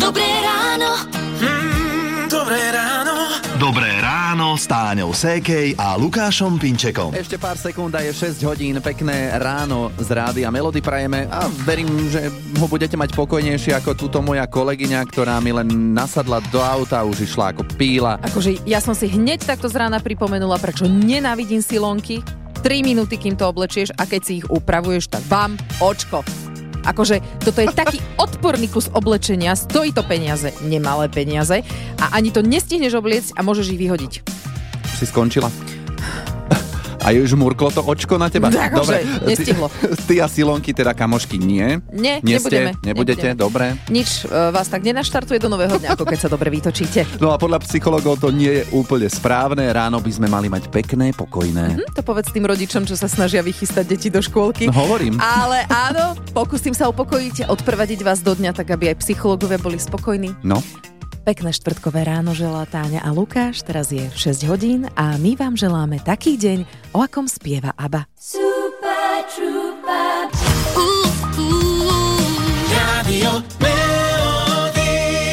Dobré ráno. Dobré ráno. Dobré ráno s Táňou Sékej a Lukášom Pinčekom. Ešte pár sekúnd a je 6 hodín, pekné ráno z Rádia Melody prajeme a verím, že ho budete mať pokojnejšie ako túto moja kolegyňa, ktorá mi len nasadla do auta, už išla ako píla. Akože ja som si hneď takto z rána pripomenula, prečo nenávidím silonky. 3 minúty, kým to oblečieš a keď si ich upravuješ, tak bam, očko. Akože toto je taký odporný kus oblečenia, stojí to peniaze, nemalé peniaze a ani to nestihneš obliecť a môžeš ich vyhodiť. Si skončila? A už murklo to očko na teba? Dobre, nestihlo. Ty a silonky, teda kamošky, nie? Nie, nebudete, dobre. Nič vás tak nenaštartuje do nového dňa, ako keď sa dobre vytočíte. No a podľa psychologov to nie je úplne správne. Ráno by sme mali mať pekné, pokojné. To povedz tým rodičom, čo sa snažia vychystať deti do škôlky. No, hovorím. Ale áno, pokúsim sa upokojiť a odprevadiť vás do dňa, tak aby aj psychológovia boli spokojní. No. Pekné štvrtkové ráno želá Táňa a Lukáš, teraz je 6 hodín a my vám želáme taký deň, o akom spieva ABBA. Super Trooper. Radio Melody.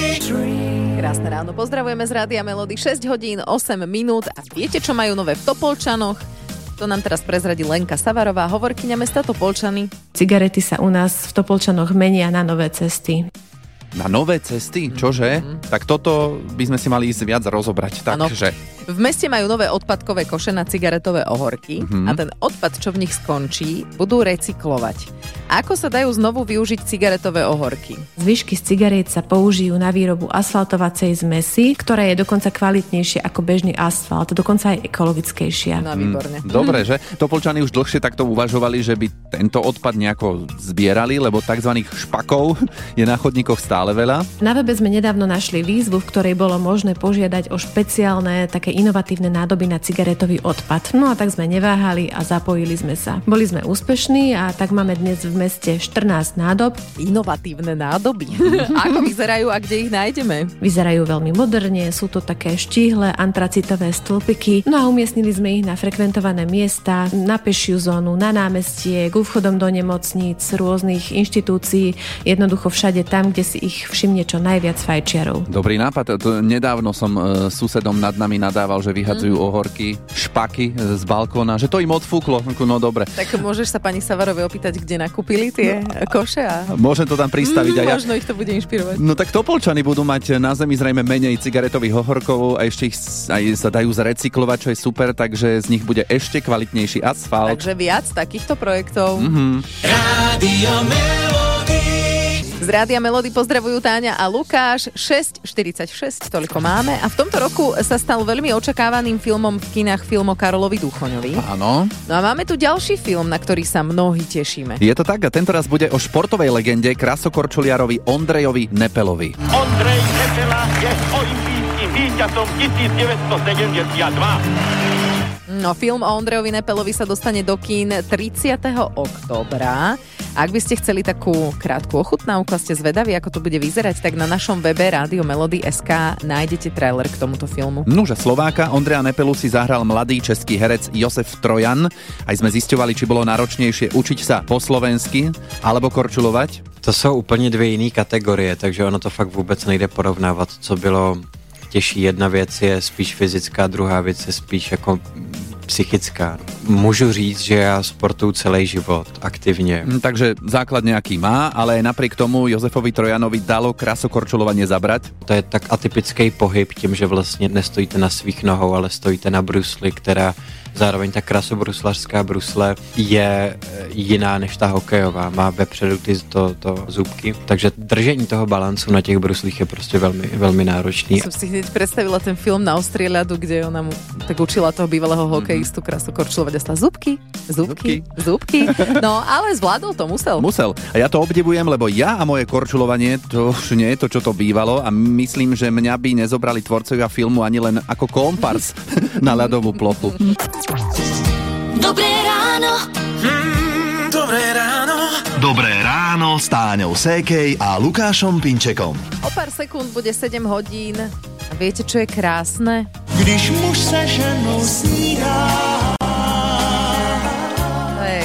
Krásne ráno, pozdravujeme z Rádia Melody, 6 hodín, 8 minút a viete, čo majú nové v Topolčanoch? To nám teraz prezradí Lenka Savarová, hovorkyňa mesta Topolčany. Cigarety sa u nás v Topolčanoch menia na nové cesty. Na nové cesty? Čože? Tak toto by sme si mali ísť viac rozobrať. Takže v meste majú nové odpadkové koše na cigaretové ohorky a ten odpad, čo v nich skončí, budú recyklovať. A ako sa dajú znovu využiť cigaretové ohorky? Zvyšky z cigariet sa použijú na výrobu asfaltovacej zmesi, ktorá je dokonca kvalitnejšia ako bežný asfalt, dokonca aj ekologickejšia. No, výborne. Dobre, že? Topolčany už dlhšie takto uvažovali, že by tento odpad nejako zbierali, lebo tzv. Špakov je na chodníkoch stále veľa. Na webe sme nedávno našli výzvu, v ktorej bolo možné požiadať o špeciálne také inovatívne nádoby na cigaretový odpad. No a tak sme neváhali a zapojili sme sa. Boli sme úspešní a tak máme dnes v meste 14 nádob. Inovatívne nádoby. Ako vyzerajú a kde ich nájdeme? Vyzerajú veľmi moderne, sú to také štíhle antracitové stĺpiky. No a umiestnili sme ich na frekventované miesta, na pešiu zónu, na námestie, k vchodom do nemocníc, rôznych inštitúcií, jednoducho všade tam, kde si ich všimne čo najviac fajčiarov. Dobrý nápad. Nedávno som susedom nad nami nadával, že vyhadzujú ohorky, špaky z balkóna, že to im odfúklo. No dobre. Tak môžeš sa pani Savarovej opýtať, kde nakúpili tie koše a... Môžem to tam pristaviť a ja. Možno ich to bude inšpirovať. No tak Topolčany budú mať na zemi zrejme menej cigaretových ohorkov a ešte ich aj sa dajú zrecyklovať, čo je super, takže z nich bude ešte kvalitnejší asfalt. Takže viac takýchto projektov. Radio Melody. Z Rádia Melody pozdravujú Táňa a Lukáš. 6:46, toľko máme. A v tomto roku sa stal veľmi očakávaným filmom v kinách film o Karolovi Duchoňovi. Áno. No a máme tu ďalší film, na ktorý sa mnohí tešíme. Je to tak a tentoraz bude o športovej legende krasokorčuliarovi Ondrejovi Nepelovi. Ondrej Nepela je olympijským víťazom 1972. No, film o Ondrejovi Nepelovi sa dostane do kín 30. októbra. Ak by ste chceli takú krátku ochutnávku a ste zvedaví, ako to bude vyzerať, tak na našom webe Radio Melody.sk nájdete trailer k tomuto filmu. Nuže Slováka Ondreja Nepelu si zahral mladý český herec Josef Trojan. Aj sme zisťovali, či bolo náročnejšie učiť sa po slovensky alebo korčulovať. To jsou úplně dvě jiné kategorie, takže ono to fakt vůbec nejde porovnávat. Co bylo těžší, jedna věc je spíš fyzická, druhá věc je spíš jako psychická. Můžu říct, že já sportuju celý život aktivně. Takže základ nejaký má, ale aj napriek tomu Jozefovi Trojanovi dalo krasokorčulovanie zabrať. To je tak atypický pohyb tím, že vlastně nestojíte na svých nohou, ale stojíte na brusli, která zároveň ta krasobruslařská brusle je jiná než ta hokejová. Má vepředu to zúbky, takže držení toho balancu na těch bruslích je prostě velmi, velmi náročný. Som si hneď predstavila ten film na Ostrieľadu, kde ona mu tak učila toho bývalého hokejistu krasokorčulovať a stala zúbky. No, ale zvládol to, musel. A ja to obdivujem, lebo ja a moje korčulovanie, to už nie je to, čo to bývalo a myslím, že mňa by nezobrali tvorcovia filmu ani len ako kompars na ľadovú plochu. Dobré ráno. Dobré ráno. Dobré ráno s Táňou Sékej a Lukášom Pinčekom. O pár sekúnd bude 7 hodín. A viete, čo je krásne? Když muž se ženou snídá. To je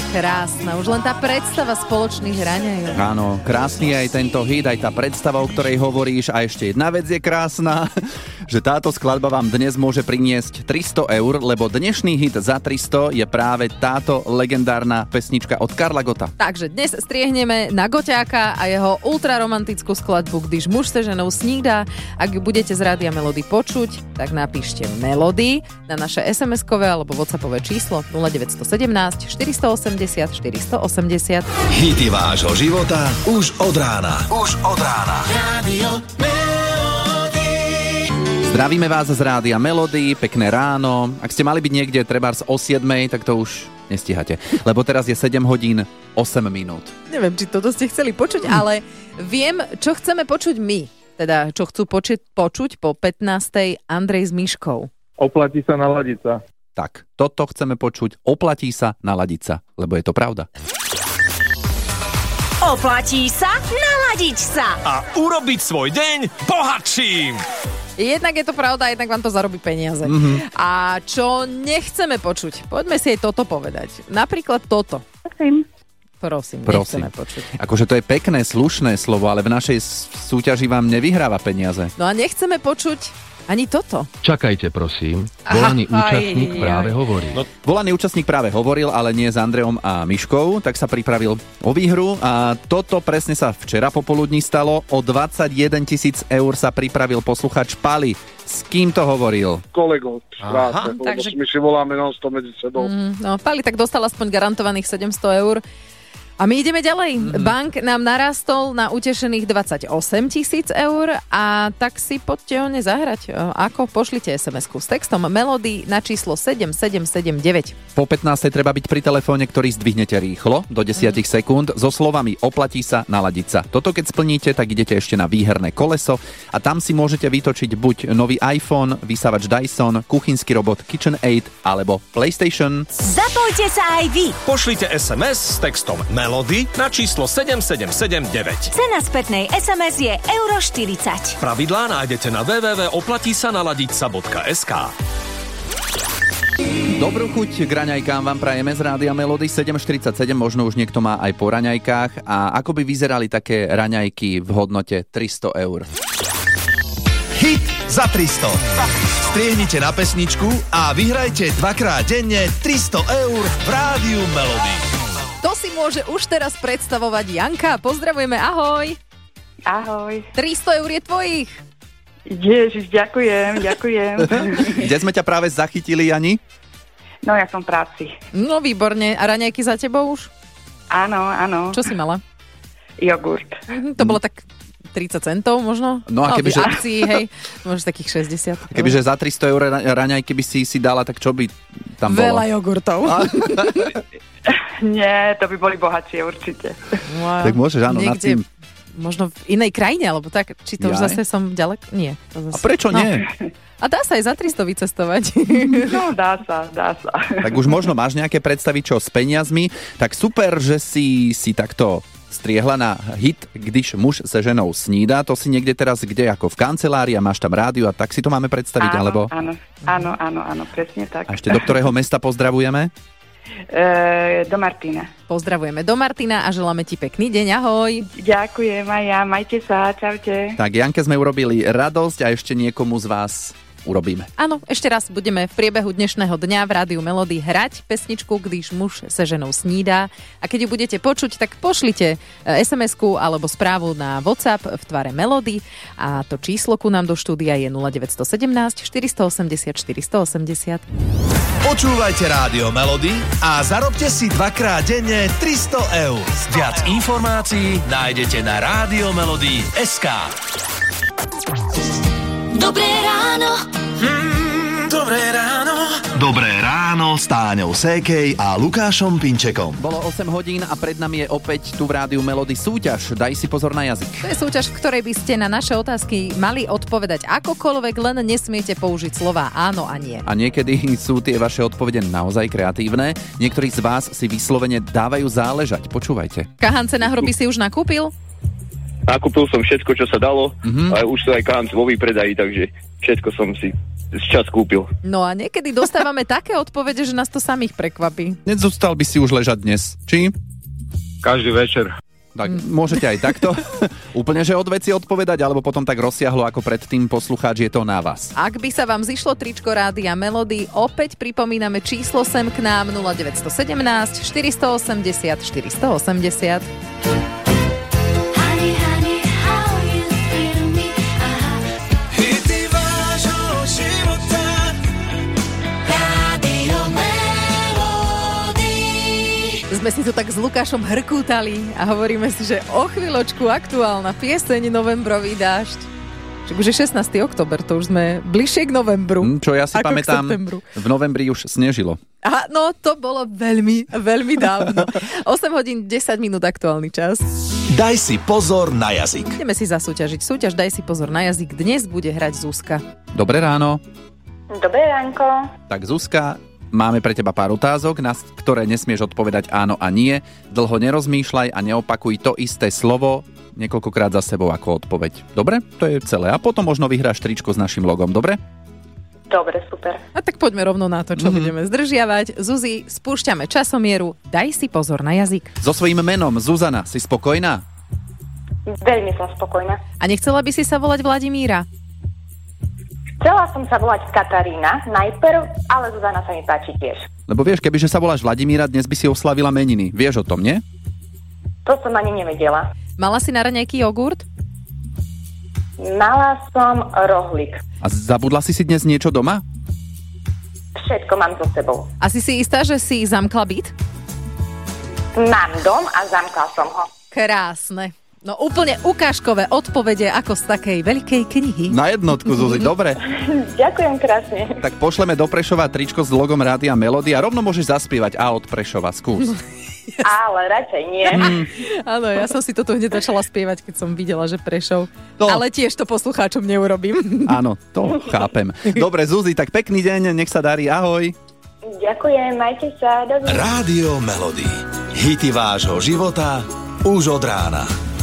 krásna. Už len tá predstava spoločných raňajov. Áno, krásny je aj tento hit, aj tá predstava, o ktorej hovoríš. A ešte jedna vec je krásna, že táto skladba vám dnes môže priniesť 300 eur, lebo dnešný hit za 300 je práve táto legendárna pesnička od Karla Gotta. Takže dnes striehneme na Goťáka a jeho ultraromantickú skladbu Když muž se ženou snídá. Ak budete z Rádia Melody počuť, tak napíšte Melody na naše SMS-kové alebo WhatsAppové číslo 0917 480 480. Hity vášho života už od rána. Rádio Melody. Zdravíme vás z Rádia Melody, pekné ráno. Ak ste mali byť niekde trebárs o 7, tak to už nestíhate, lebo teraz je 7 hodín 8 minút. Neviem, či toto ste chceli počuť, ale viem, čo chceme počuť my. Teda, čo chcú počuť po 15. Andrej s Myškou. Oplatí sa naladiť sa. Tak, toto chceme počuť. Oplatí sa naladiť sa, lebo je to pravda. Oplatí sa naladiť sa. A urobiť svoj deň bohatším. Jednak je to pravda, jednak vám to zarobí peniaze. A čo nechceme počuť? Poďme si aj toto povedať. Napríklad toto. Prosím, nechceme počuť. Akože to je pekné, slušné slovo, ale v našej súťaži vám nevyhráva peniaze. No a nechceme počuť ani toto. Čakajte, prosím. Volaný účastník práve hovorí. Volaný účastník práve hovoril, ale nie s Andreom a Myškou, tak sa pripravil o výhru a toto presne sa včera popoludní stalo. O 21 000 eur sa pripravil posluchač Pali. S kým to hovoril? Kolegov z práce, lebo takže my si voláme non-stop medzi sebou. No, Pali tak dostal aspoň garantovaných 700 eur. A my ideme ďalej. Bank nám narastol na utešených 28 000 eur a tak si poďte ho nezahrať. Ako? Pošlite SMS-ku s textom Melody na číslo 7779. Po 15. treba byť pri telefóne, ktorý zdvihnete rýchlo, do 10 sekúnd, so slovami oplatí sa, naladiť sa. Toto keď splníte, tak idete ešte na výherné koleso a tam si môžete vytočiť buď nový iPhone, vysávač Dyson, kuchynský robot KitchenAid alebo PlayStation. Zapojte sa aj vy. Pošlite SMS s textom Melody na číslo 7779. Cena spätnej SMS je €40. Pravidlá nájdete na www.oplatisa-naladiť-sa.sk. Dobrú chuť k raňajkám vám prajeme z Rádia Melody 7.47, možno už niekto má aj po raňajkách. A ako by vyzerali také raňajky v hodnote 300 eur? Hit za 300. Striehnite na pesničku a vyhrajte dvakrát denne 300 eur v Rádiu Melody. To si môže už teraz predstavovať Janka. Pozdravujeme, ahoj. Ahoj. 300 eur je tvojich. Ježiš, ďakujem. Kde sme ťa práve zachytili, Jani? No, ja som v práci. No, výborne. A raňajky za tebou už? Áno. Čo si mala? Jogurt. To bolo tak 30 centov možno? No a kebyže... akcií, hej, možno takých 60. Kebyže za 300 eur raňajky by si dala, tak čo by tam bolo? Veľa jogurtov. Nie, to by boli bohatšie určite. Wow. Tak môžeš, áno, nad tým. Možno v inej krajine, alebo tak, či to už zase som ďaleko? Nie. To zase... A prečo nie? A dá sa aj za 300 vycestovať. No, dá sa. Tak už možno máš nejaké predstavy, čo s peniazmi. Tak super, že si takto striehla na hit, když muž se ženou snídá. To si niekde teraz kde, ako v kancelárii a máš tam rádio a tak si to máme predstaviť, alebo? Áno, presne tak. A ešte do ktorého mesta pozdravujeme? Do Martina. Pozdravujeme do Martina a želáme ti pekný deň, ahoj. Ďakujem aj ja, majte sa, čaute. Tak Janke sme urobili radosť a ešte niekomu z vás urobíme. Áno, ešte raz budeme v priebehu dnešného dňa v Rádiu Melody hrať pesničku, když muž se ženou snídá. A keď ju budete počuť, tak pošlite SMS-ku alebo správu na WhatsApp v tvare Melody a to číslo ku nám do štúdia je 0917 480 480. Počúvajte Rádio Melody a zarobte si dvakrát denne 300 eur. Viac informácií nájdete na radiomelody.sk. Dobré ráno. Dobré ráno. Dobré ráno s Táňou Sékej a Lukášom Pinčekom. Bolo 8 hodín a pred nami je opäť tu v Rádiu Melody súťaž. Daj si pozor na jazyk. To je súťaž, v ktorej by ste na naše otázky mali odpovedať akokoľvek, len nesmiete použiť slová áno a nie. A niekedy sú tie vaše odpovede naozaj kreatívne. Niektorí z vás si vyslovene dávajú záležať. Počúvajte. Kahance na hroby si už nakúpil? Nakúpil som všetko, čo sa dalo, a už sú aj kahance vo výpredaji, takže všetko som si čas kúpil. No a niekedy dostávame také odpovede, že nás to samých prekvapí. Nezostal by si už ležať dnes, či? Každý večer. Tak môžete aj takto úplne, že od veci odpovedať, alebo potom tak rozsiahlo ako predtým poslucháč, je to na vás. Ak by sa vám zišlo tričko Rádia Melody, opäť pripomíname číslo sem k nám 0917 480 480. Sme si to tak s Lukášom hrkútali a hovoríme si, že o chvíľočku aktuálna pieseň Novembrový dážď. Čiže už je 16. október, to už sme bližšie k novembru. Čo ja si pamätám, v novembri už snežilo. Aha, no to bolo veľmi, veľmi dávno. 8 hodín 10 minút aktuálny čas. Daj si pozor na jazyk. Ideme si zasúťažiť. Súťaž Daj si pozor na jazyk. Dnes bude hrať Zuzka. Dobré ráno. Dobré ránko. Tak Zuzka, máme pre teba pár otázok, na ktoré nesmieš odpovedať áno a nie. Dlho nerozmýšľaj a neopakuj to isté slovo niekoľkokrát za sebou ako odpoveď. Dobre? To je celé. A potom možno vyhráš tričko s našim logom. Dobre? Dobre, super. A tak poďme rovno na to, čo budeme zdržiavať. Zuzi, spúšťame časomieru. Daj si pozor na jazyk. So svojím menom Zuzana, si spokojná? Veľmi som spokojná. A nechcela by si sa volať Vladimíra? Chcela som sa volať Katarína najprv, ale Zuzana sa mi páči tiež. Lebo vieš, kebyže sa voláš Vladimíra, dnes by si oslavila meniny. Vieš o tom, nie? To som ani nevedela. Mala si na raňajky jogurt? Mala som rohlík. A zabudla si dnes niečo doma? Všetko mám so sebou. A si istá, že si zamkla byt? Mám dom a zamkla som ho. Krásne. No úplne ukážkové odpovede ako z takej veľkej knihy. Na jednotku, Zuzi, dobre. Ďakujem krásne. Tak pošleme do Prešova tričko s logom Rádia Melody a rovno môžeš zaspievať A od Prešova, skús. Ale radšej nie. Áno, ja som si toto hneď začala spievať, keď som videla, že Prešov. No. Ale tiež to poslucháčom neurobím. Áno, to chápem. Dobre, Zuzi, tak pekný deň, nech sa darí, ahoj. Ďakujem, majte sa. Rádio Melody. Hity vášho života už od rána.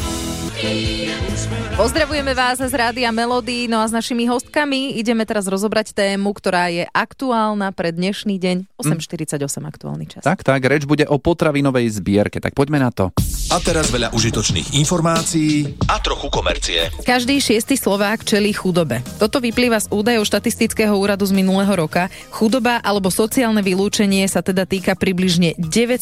Pozdravujeme vás z Rádia Melody, no a s našimi hostkami ideme teraz rozobrať tému, ktorá je aktuálna pre dnešný deň, 8.48 aktuálny čas. Tak, reč bude o potravinovej zbierke, tak poďme na to. A teraz veľa užitočných informácií a trochu komercie. Každý 6. Slovák čelí chudobe. Toto vyplýva z údajov štatistického úradu z minulého roka. Chudoba alebo sociálne vylúčenie sa teda týka približne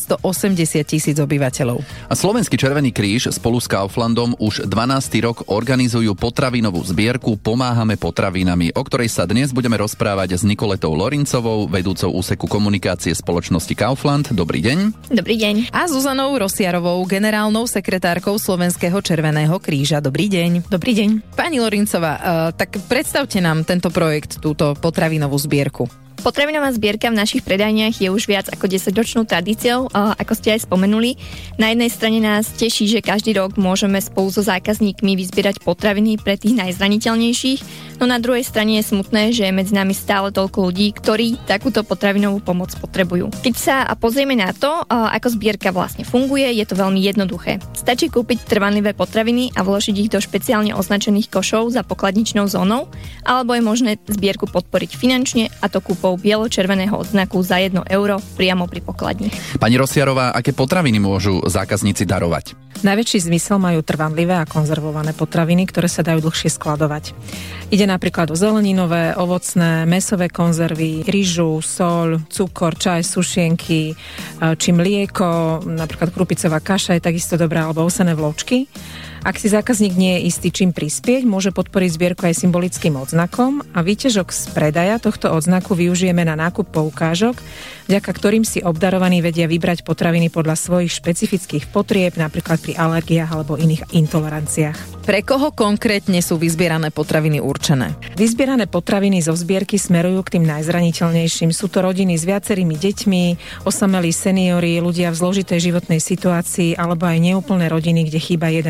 980,000 obyvateľov. A Slovenský Červený kríž spolu s Kauflandom už 12. rok organizujú potravinovú zbierku Pomáhame potravinami, o ktorej sa dnes budeme rozprávať s Nikoletou Lorincovou, vedúcou úseku komunikácie spoločnosti Kaufland. Dobrý deň. Dobrý deň. A Zuzanou Rosiarovou, generálnou sekretárkou Slovenského Červeného kríža. Dobrý deň. Dobrý deň. Pani Lorincová, tak predstavte nám tento projekt, túto potravinovú zbierku. Potravinová zbierka v našich predajniach je už viac ako 10-ročnou tradíciou, ako ste aj spomenuli. Na jednej strane nás teší, že každý rok môžeme spolu so zákazníkmi vyzbierať potraviny pre tých najzraniteľnejších, no na druhej strane je smutné, že je medzi nami stále toľko ľudí, ktorí takúto potravinovú pomoc potrebujú. Keď sa pozrieme na to, ako zbierka vlastne funguje, je to veľmi jednoduché. Stačí kúpiť trvanlivé potraviny a vložiť ich do špeciálne označených košov za pokladničnou zónou, alebo je možné zbierku podporiť finančne, a to kúpou bielo-červeného odznaku za 1 euro priamo pri pokladni. Pani Rosiarová, aké potraviny môžu zákazníci darovať? Najväčší zmysel majú trvanlivé a konzervované potraviny, ktoré sa dajú dlhšie skladovať. Ide napríklad o zeleninové, ovocné, mäsové konzervy, ryžu, soľ, cukor, čaj, sušienky, či mlieko, napríklad krupicová kaša je takisto dobrá, alebo ovsené vločky. Ak si zákazník nie je istý, čím prispieť, môže podporiť zbierku aj symbolickým odznakom a výťažok z predaja tohto odznaku využijeme na nákup poukážok, vďaka ktorým si obdarovaní vedia vybrať potraviny podľa svojich špecifických potrieb, napríklad pri alergiách alebo iných intoleranciách. Pre koho konkrétne sú vyzbierané potraviny určené? Vyzbierané potraviny zo zbierky smerujú k tým najzraniteľnejším. Sú to rodiny s viacerými deťmi, osamelí seniori, ľudia v zložitej životnej situácii alebo aj neúplné rodiny, kde chýba jeden rodič.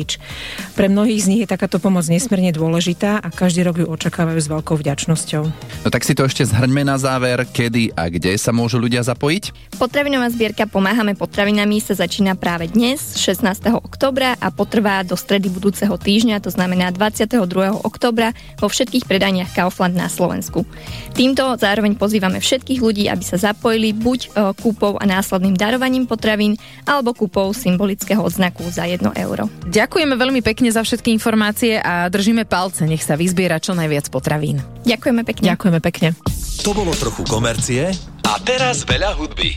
nič. Pre mnohých z nich je takáto pomoc nesmierne dôležitá a každý rok ju očakávajú s veľkou vďačnosťou. No tak si to ešte zhrňme na záver, kedy a kde sa môžu ľudia zapojiť? Potravinová zbierka Pomáhame potravinami sa začína práve dnes, 16. októbra a potrvá do stredy budúceho týždňa, to znamená 22. októbra vo všetkých predajniach Kaufland na Slovensku. Týmto zároveň pozývame všetkých ľudí, aby sa zapojili buď kúpou a následným darovaním potravín, alebo kúpou symbolického odznaku za 1 euro. Ďakujeme veľmi pekne za všetky informácie a držíme palce, nech sa vyzbiera čo najviac potravín. Ďakujeme pekne. Ďakujeme pekne. To bolo trochu komercie a teraz veľa hudby.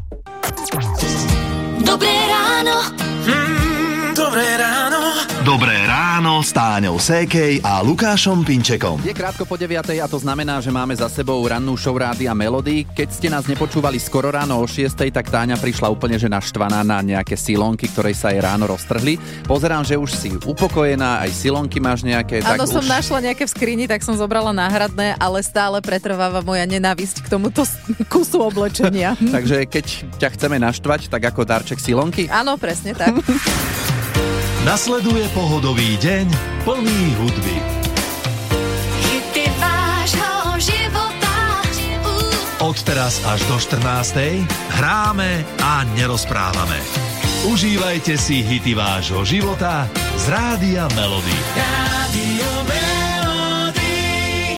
Dobré ráno. Dobré ráno. Dobré ráno s Táňou Sékej a Lukášom Pinčekom. Je krátko po 9:00 a to znamená, že máme za sebou rannú show Rádia Melody. Keď ste nás nepočúvali skoro ráno o 6:00, tak Táňa prišla úplne že naštvaná na nejaké silonky, ktoré sa jej ráno roztrhli. Pozerám, že už si upokojená, aj silonky máš nejaké. Áno, som našla nejaké v skrini, tak som zobrala náhradné, ale stále pretrváva moja nenávisť k tomuto kusu oblečenia. Takže keď ťa chceme naštvať, tak ako darček silonky? Áno, presne tak. Nasleduje pohodový deň plný hudby. Hity vášho života. Od teraz až do 14:00 hráme a nerozprávame. Užívajte si hity vášho života z Rádia Melody.